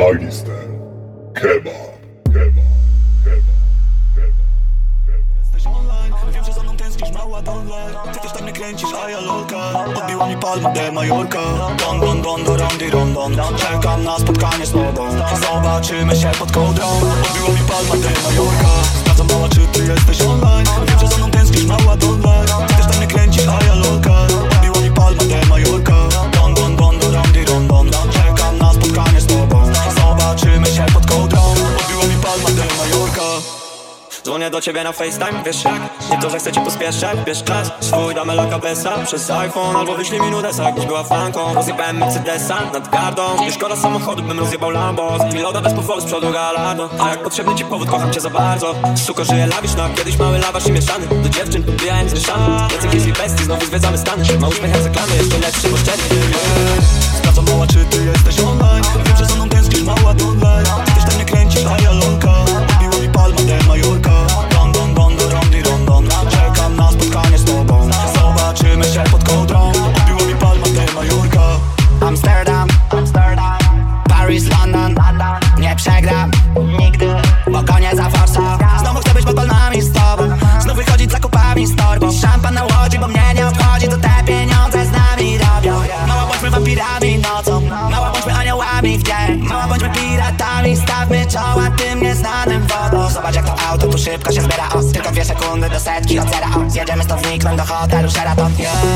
Magister Kebab, kebab, kebab, kebab. Jesteś online, wiem, że za mną tęsknisz, mała don't lie. Ty też tak mnie kręcisz, a ja lolka. Odbiła mi Palma de Mallorca. Don, don, don, do rondi, rondon. Czekam na spotkanie z tobą. Zobaczymy się pod kołdrą. Odbiła mi Palma de Mallorca. Sprawdzam mała, czy ty jesteś online. Wiem, że za mną tęsknisz, mała don't lie. Ty też tak mnie kręcisz, a ja lolka. Odbiła mi Palma de Mallorca. Don, don, don, do rondi, rondon. Czekam na spotkanie z tobą. Zobaczymy się pod kołdrą. Odbiła mi Palma de Mallorca. Dzwonię do ciebie na FaceTime, wiesz jak? Nie to, że chcę cię pospieszać, bierz czas swój, damy laka besa przez iPhone. Albo wyślij mi nudesa, jakbyś była fanką. Rozjebałem Mercedesa nad gardą. Nie szkoda samochodu, bym rozjebał Lambo. Pilota bez powodu, z przodu Gallardo. A jak potrzebny ci powód, kocham cię za bardzo. Suko, żyje lawiczno, a kiedyś mały lawasz i mieszany. Do dziewczyn podbijałem zryszany. Jacek jest i bestii, znowu zwiedzamy Stany. Ma uśmiech jak zaklany, jeszcze lepszy, bo szczery. Sprawdzam mała, czy ty jesteś online. Wiem, że za mną tęsknisz, mała don't lie. Ty też tak mnie kręcisz, a ja lolka. Odbiło mi Palma de Mallorca. Don, don, don, do rondi, rondon. Czekam na spotkanie z tobą. Zobaczymy się pod kołdrą. Odbiło mi Palma de Mallorca. Amsterdam, Paris, London. Nie przegram nigdy, bo gonię za forsa. Znowu chcę być pod palmami z tobą. Znów wychodzić za kupami z torbą. Szampan na łodzi, bo mnie nie obchodzi. To te pieniądze z nami robią. Mała, bądźmy wampirami nocą. Mała, bądźmy aniołami w dzień. Mała, bądźmy piratami. Stawmy czoła tym nieznanym wodą. Zobacz jak to auto tu szybko się zbiera. O, tylko 2 sekundy do setki od zera. O, zjedziemy stąd zniknąć do hotelu Sheraton.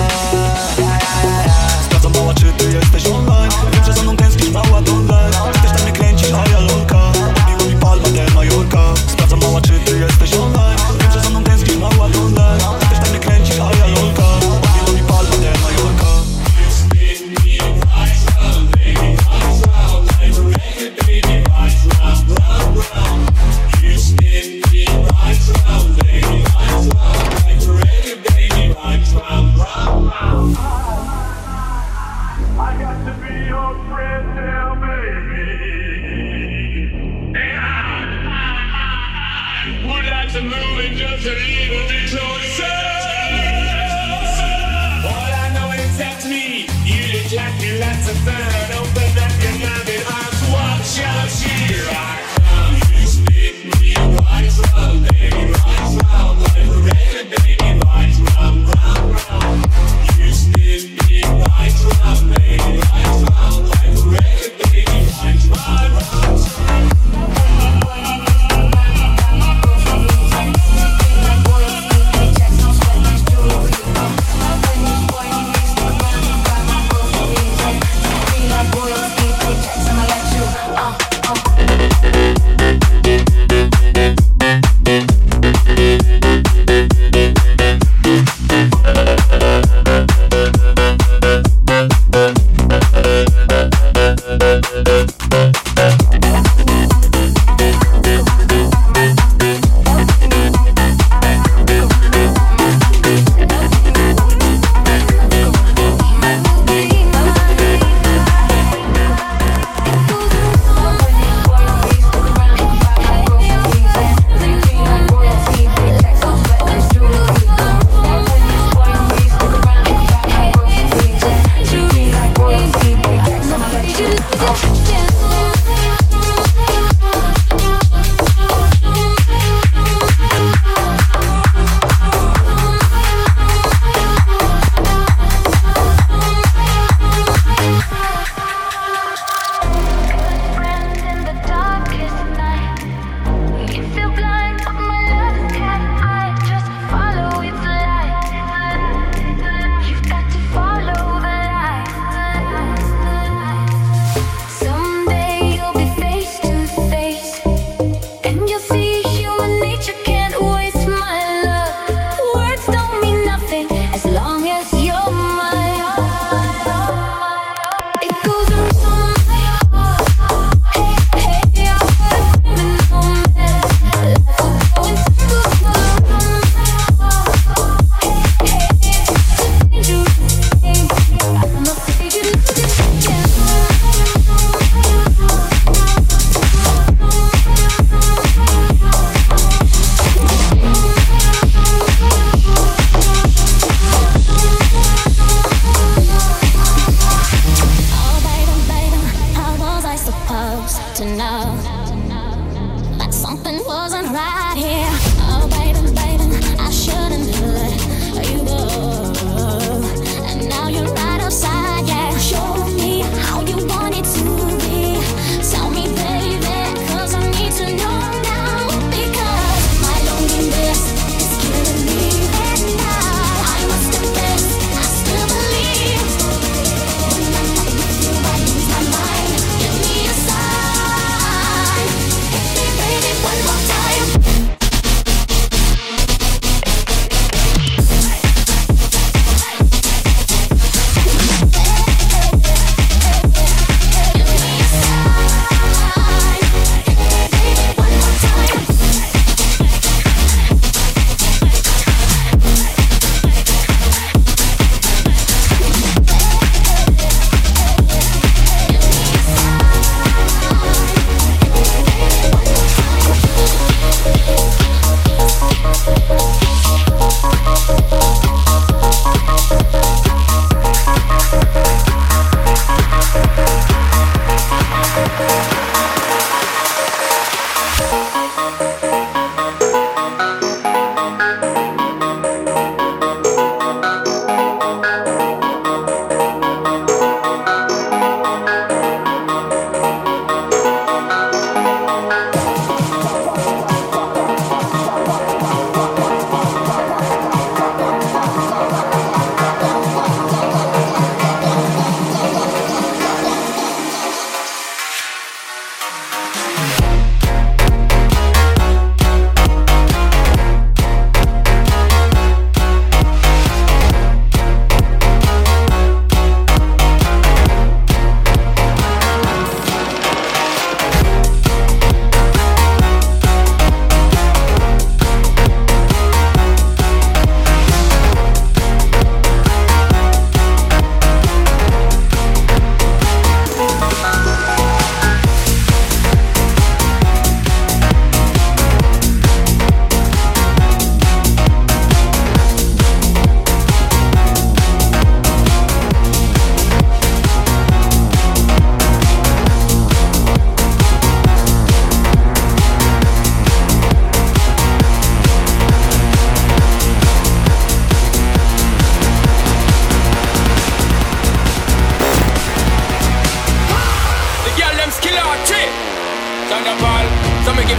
Sprawdzam mała, czy ty jesteś online. Wiem, że za mną tęsknisz, mała don't lie. Ty też tak mnie kręcisz, a ja lolka. Odbiło mi Palma de Mallorca. Sprawdzam mała, czy ty jesteś online. Wiem, że za mną tęsknisz, mała don't lie. Ty też tak mnie kręcisz, a ja lolka. Odbiło mi Palma de Mallorca. I got to be your friend now, baby. Would like to move it just a little bit closer. All I know is that's me. You look like you lots of fun. Open up your loving arms, watch out, here I come. You spin me right round, baby, right round, like a record, baby, right round, round, round. You spin me right round, baby, right round, like a record, baby, right round, round.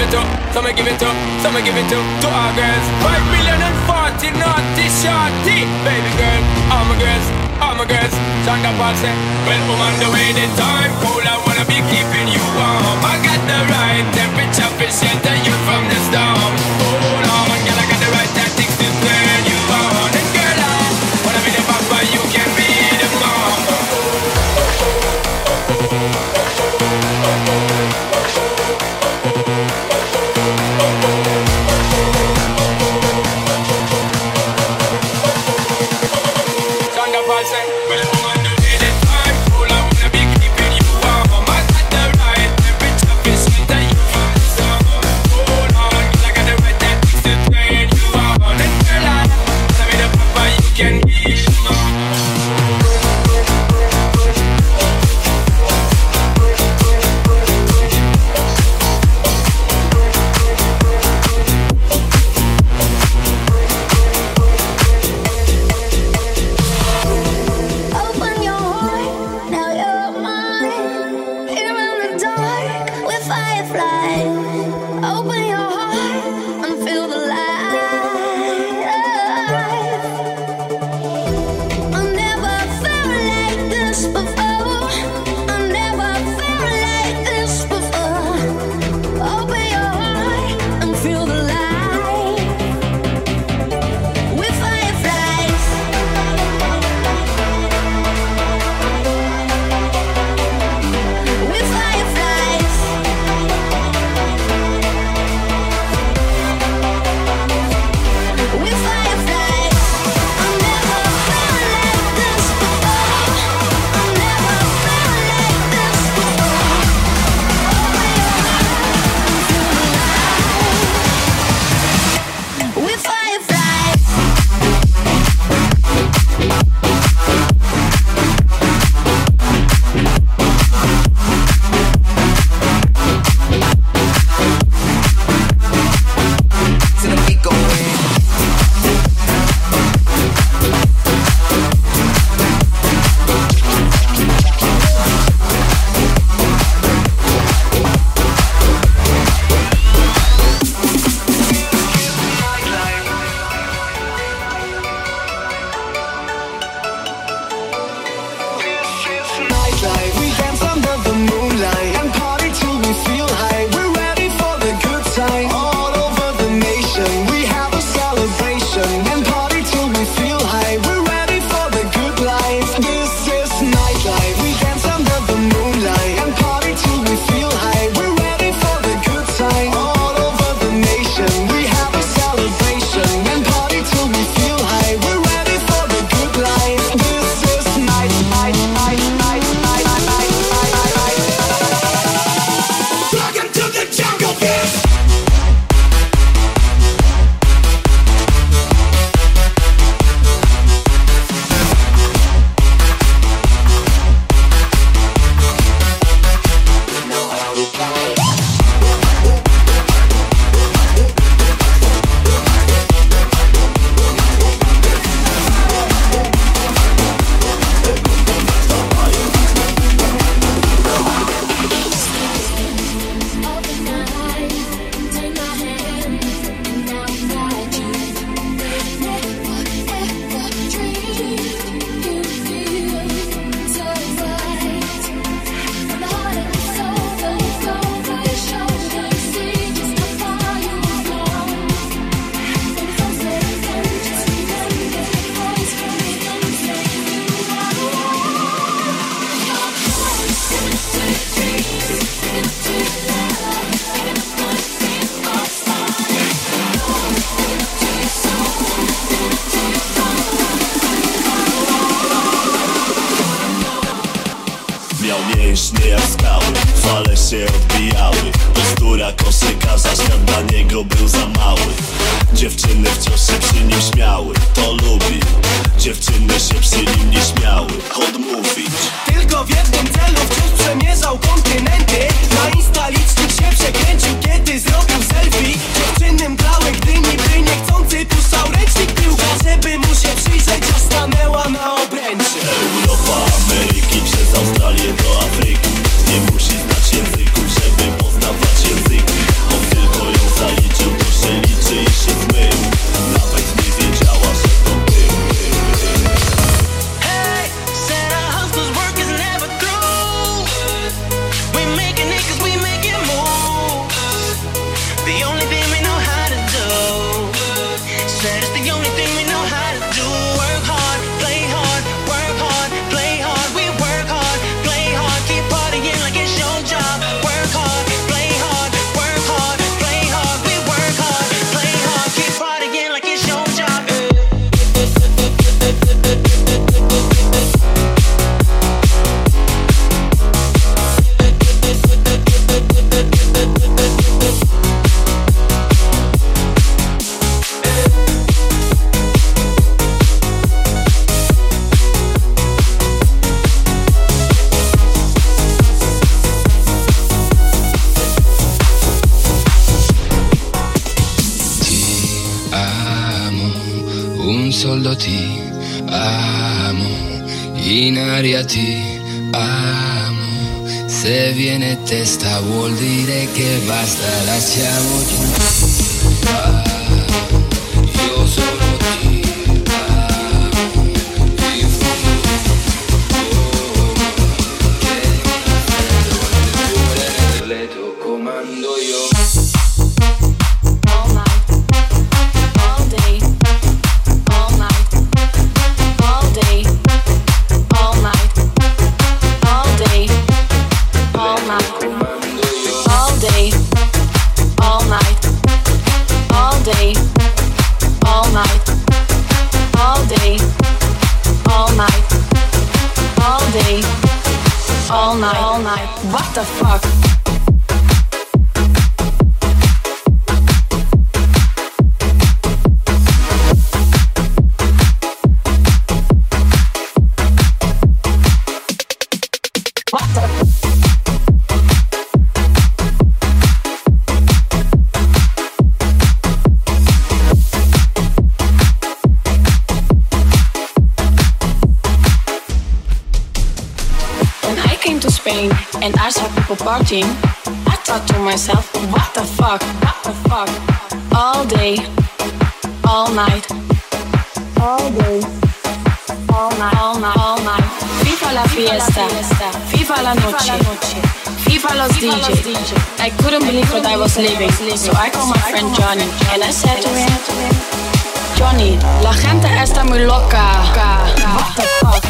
give it to, some give it to, some give it to our girls. 5,040,000 naughty shorty, baby girl, all my girls, all my girls. Shonda Paul say, well, woman, the way the time cold, I wanna be keeping you warm. I got the right temperature for shelter you from the storm. Hold on, girl, I got the right tactics to turn you on. And girl, I wanna be the papa, you can be the mom. Shonda Paul say, well, woman, the way the time cold, I wanna be keeping you warm. I got the right temperature for shelter you from the storm. Hold on, girl, I got the right tactics to turn you on. And girl, I wanna be the papa, you can be the mom. Open your heart, now you're mine. Here in the dark with fireflies. Open your heart and feel the light. I never felt like this before. I never felt like this before. Open your heart and feel the light with fireflies. With fireflies, with fireflies, I never felt like this before. I never felt like this before. Open your heart and feel the light. With fireflies. To the beat going. Nightlife, we dance under the moonlight and party till we feel high. We're ready for the good time. All over the nation, we have a celebration and party till we feel high. We're ready for the good life. This is nightlife. We dance under the moonlight and party till we feel high. We're ready for the good time. All over the nation, we have a celebration and party till we feel high. We're ready for the good life. This is night, night, night, night, night, night, night, night, night. Welcome to the jungle, bitch. Open your eyes, take my hand, and now I'm right here. Never ever dreamed you'd feel so right. From the heart and the soul, over your shoulder, see just how far you've gone. When it comes to everything, just remember the voice from within saying you are the one. Your voice, into your dreams, into your love, making up my dream all stars. Into your soul, into your Miał mięśnie jak skały, fale się odbijały. Bzdura koszykarza, świat dla niego był za mały. Dziewczyny wciąż się przy nim śmiały, to lubi. Dziewczyny się przy nim nie śmiały, odmówić. Tylko w jednym celu wciąż przemierzał kontynenty. Na Insta licznik się przekręcił, kiedy zrobił selfie. Dziewczyny mdlały, gdy niby niechcący puszczał ręcznik piłka, żeby mu się przyjrzeć, a stanęła na obręczy. Europa, Ameryki, przez Australię do Afryki. Nie musi znać języków, żeby poznawać języki. On tylko soldo ti amo, in aria ti amo. Se viene testa vuol dire che basta, lasciamoci. Io solo ti amo, in fondo che le tuo comando io. All night, what the fuck? And I saw people partying. I thought to myself, what the fuck, what the fuck? All day, all night, all day, all night, all night, all night. Viva la fiesta, viva la noche, viva los DJ. I couldn't believe what I was living, so I called my friend Johnny and I said to him, Johnny, la gente está muy loca. What the fuck?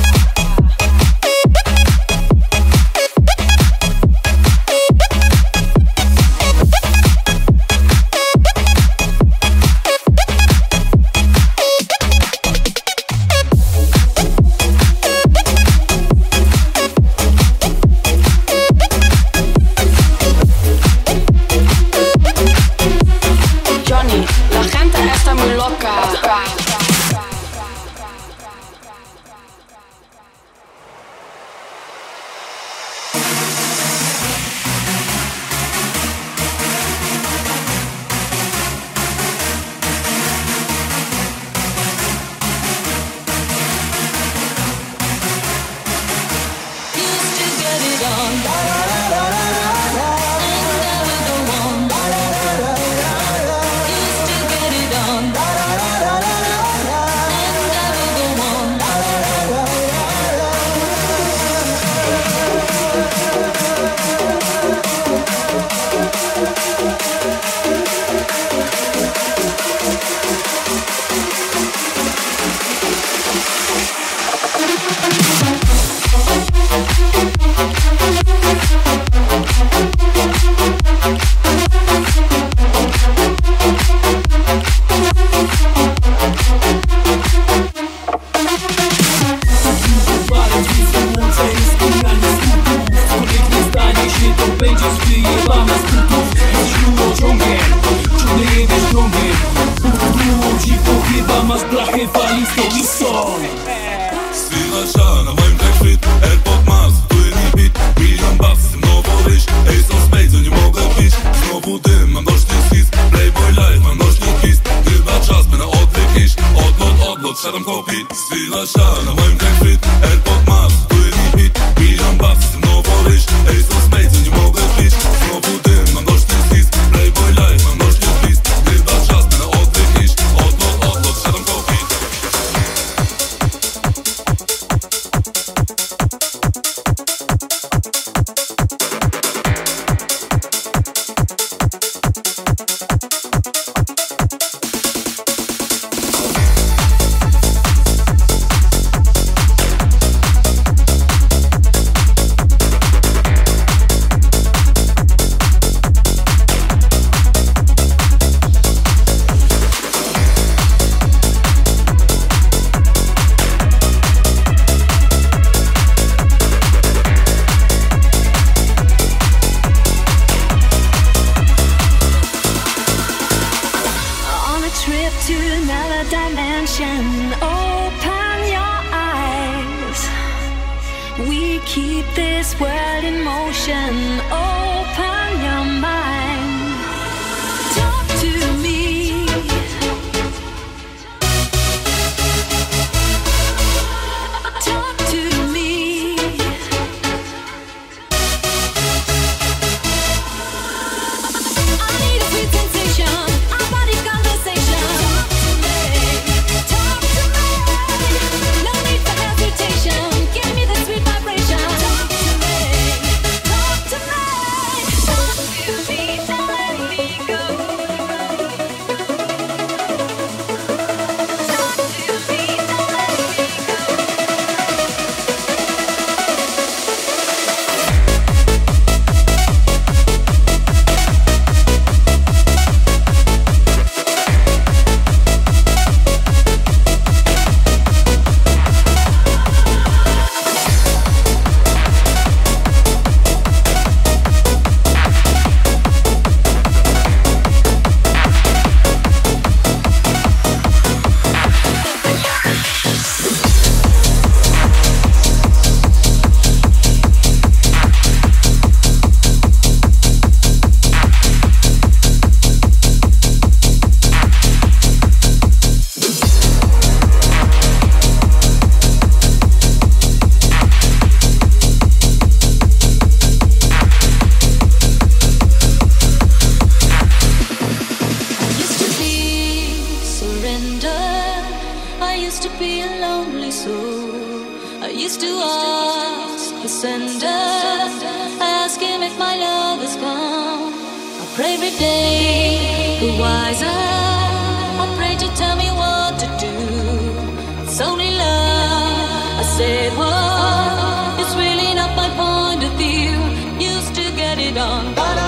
surrender. I ask him if my love has come. I pray every day, the wiser. I pray to tell me what to do. It's only love. I said what? It's really not my point of view. Used to get it on.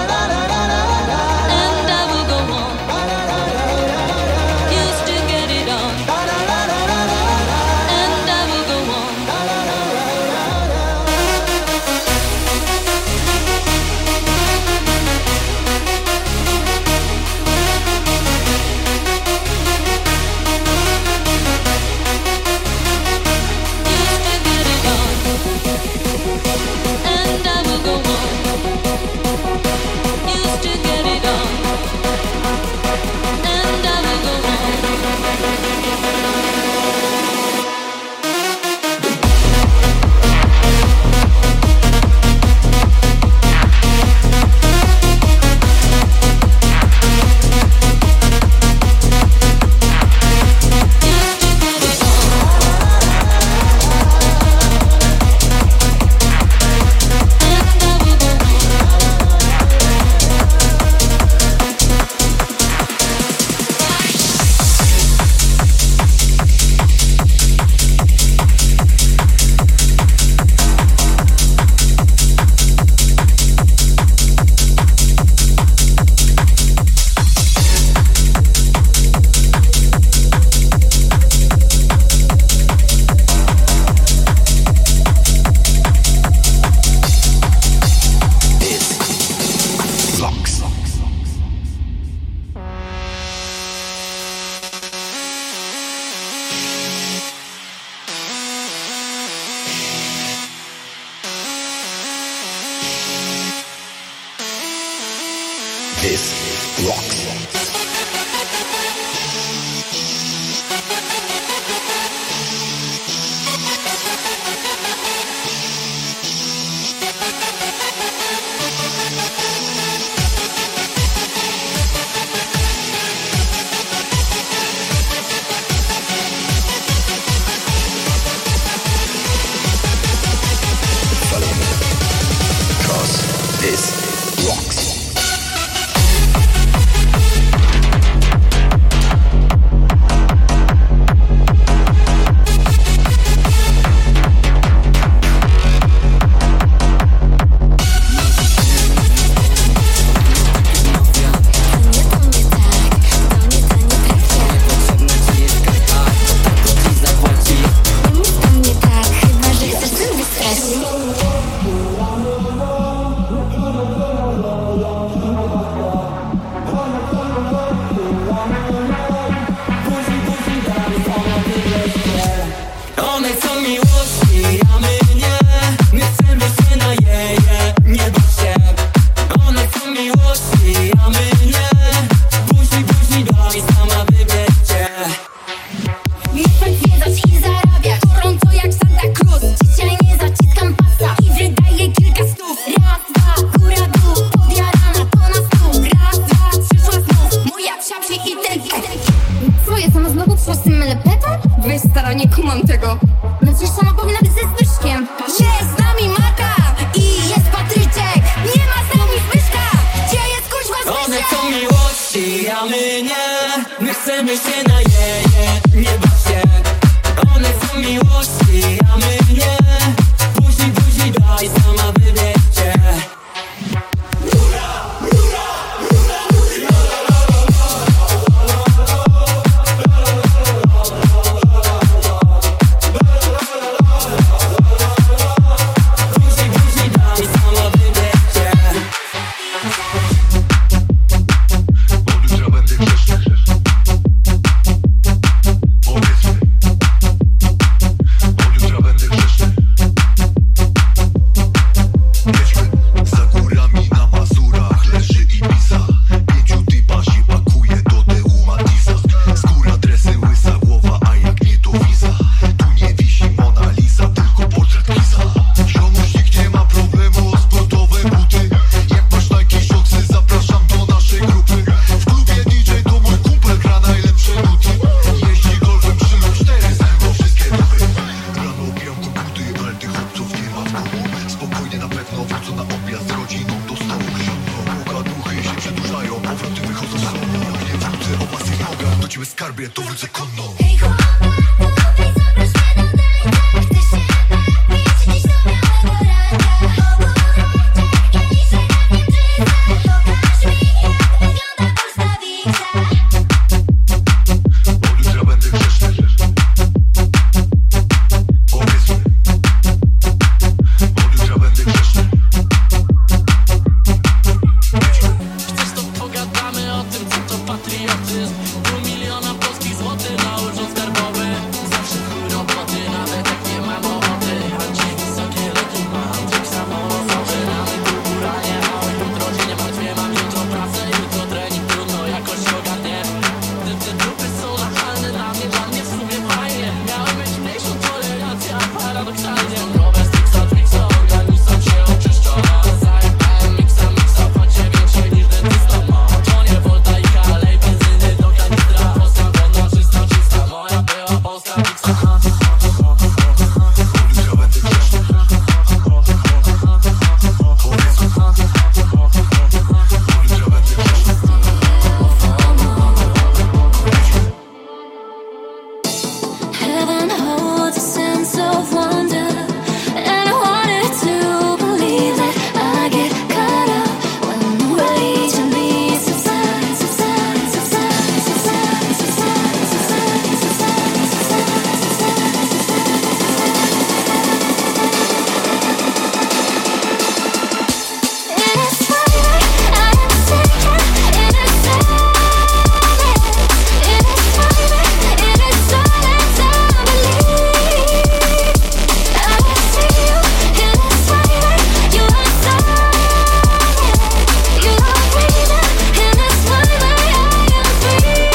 And I will go on. Used to get it on. And I will go on. And I will go on. Used to get it on. And I will go on. This rocks. Follow me, 'cause this rocks. One chcą miłości, a my nie. My chcemy się na jeje, nie bać się. One chcą miłości, a my nie. Buzi, daj sama wybierzcie. Nie chcę zwiedzać i zarabiać gorąco jak Santa Cruz. Dzisiaj nie zaciskam pasa. Wróciły skarbie, to wrócę konno. Hej, chłopak, zapraszamy do tańca. Chcesz się napić, dziś do białego ranka. Ogórek, niżej na mnie czysta. Pokaż mi, jak wygląda polska wiksa. Od jutra będę grzeszny. Powiedz mi. Od jutra będę grzeszny. Chcesz to pogadamy o tym, co to patriotyzm. 500 000 polskich złotych na urząd skarbowy. Zawsze chuj roboty, nawet jak nie mam ochoty. A dziś wysokie loty mam, tryb samolotowy. Rany kulturalnie, ale jutro się nie martwię. Mam jutro pracę, jutro trening, trudno jakoś ogarnię. Te trupy są nachalne dla mnie w sumie fajnie. Miałem mieć mniejszą tolerancję, a paradoksalnie nowe stiksa, twiksa, organizm się oczyszcza. Zajebałem miksa, choć większej niż dentysta ma. To nie woltaika, lej benzyny do kanistra. Postawiona czysta, moja była polska wiksa. Od jutra będę grzeszny. Powiedz mi. Od jutra będę grzeszny. Heaven holds a sense of wonder, and I wanted to believe that I get caught up when the religion leads subside, subside, subside, subside, subside, subside, subside, In its twilight, I am sinking. In its silence, in its twilight, in its silence, I believe. I can see you in its twilight. You are silent, you are breathing. In its twilight, I am free.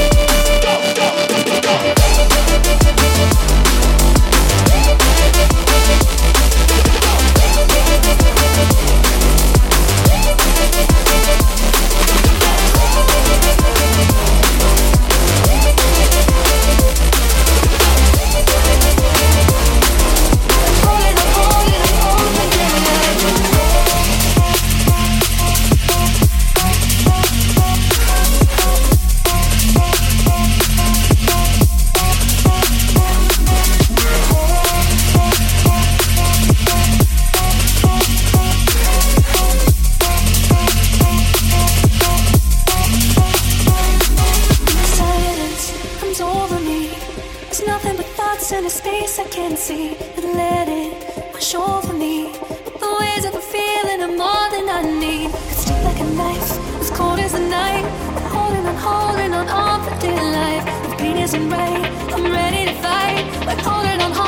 Silence comes over me. There's nothing but thoughts in a space I can't see. But let it wash over me. The waves of a feeling are more than I need. Could stick like a knife, as cold as the night. But holding on all for dear life. If pain isn't right, I'm ready to fight. But holding on.